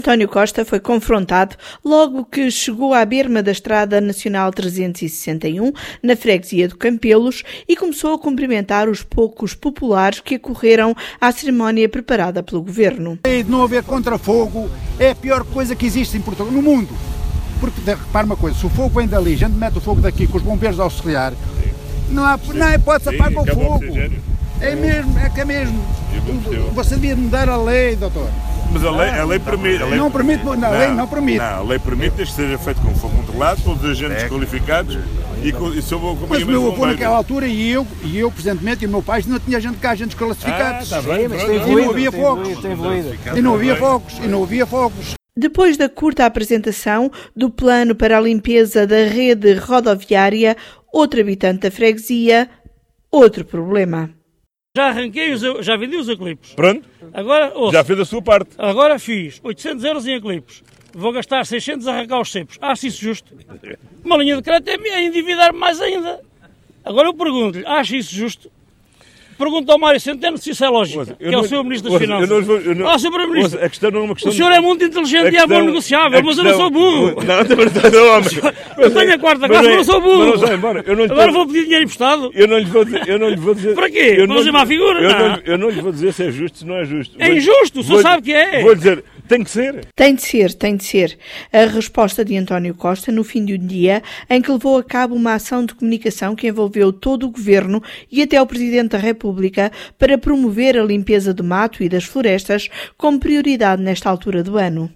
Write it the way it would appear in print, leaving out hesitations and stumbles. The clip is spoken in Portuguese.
António Costa foi confrontado logo que chegou à berma da Estrada Nacional 361, na freguesia do Campelos, e começou a cumprimentar os poucos populares que acorreram à cerimónia preparada pelo governo. De não haver contrafogo é a pior coisa que existe em Portugal, no mundo. Porque, repara uma coisa, se o fogo vem dali, a gente mete o fogo daqui com os bombeiros auxiliares, não há hipótese, apaga o fogo. É mesmo, é que é mesmo. Você devia mudar a lei, doutor. Mas a lei permite. Não permite, a lei não permite. Não, a lei permite que seja feito com fogo controlado, todos os agentes qualificados e sob o acompanhamento. Mas o meu avô naquela altura e eu presentemente, e o meu pai, não tinha gente cá, agentes classificados. Tá bem, e não havia fogos. E não havia fogos. Depois da curta apresentação do plano para a limpeza da rede rodoviária, outro habitante da freguesia, outro problema. Já já vendi os eucaliptos. Pronto. Agora, já fez a sua parte. Agora fiz 800 euros em eucaliptos. Vou gastar 600 a arrancar os cepos. Acho isso justo? Uma linha de crédito é endividar mais ainda. Agora eu pergunto-lhe, acha isso justo? Pergunta ao Mário Centeno se isso é lógico, que é o Sr. Ministro das Finanças. Sr. Primeiro-Ministro, a questão não é uma questão... O senhor é muito inteligente e é bom negociável, mas eu não sou burro. Eu tenho a quarta classe, mas não sou burro. Agora vou pedir dinheiro emprestado. Eu não lhe vou dizer... Para quê? Para fazer má figura? Eu não lhe vou dizer se é justo, se não é justo. É injusto, o senhor sabe que é. Vou dizer... Tem que ser. Tem de ser. A resposta de António Costa no fim de um dia em que levou a cabo uma ação de comunicação que envolveu todo o Governo e até o Presidente da República para promover a limpeza do mato e das florestas como prioridade nesta altura do ano.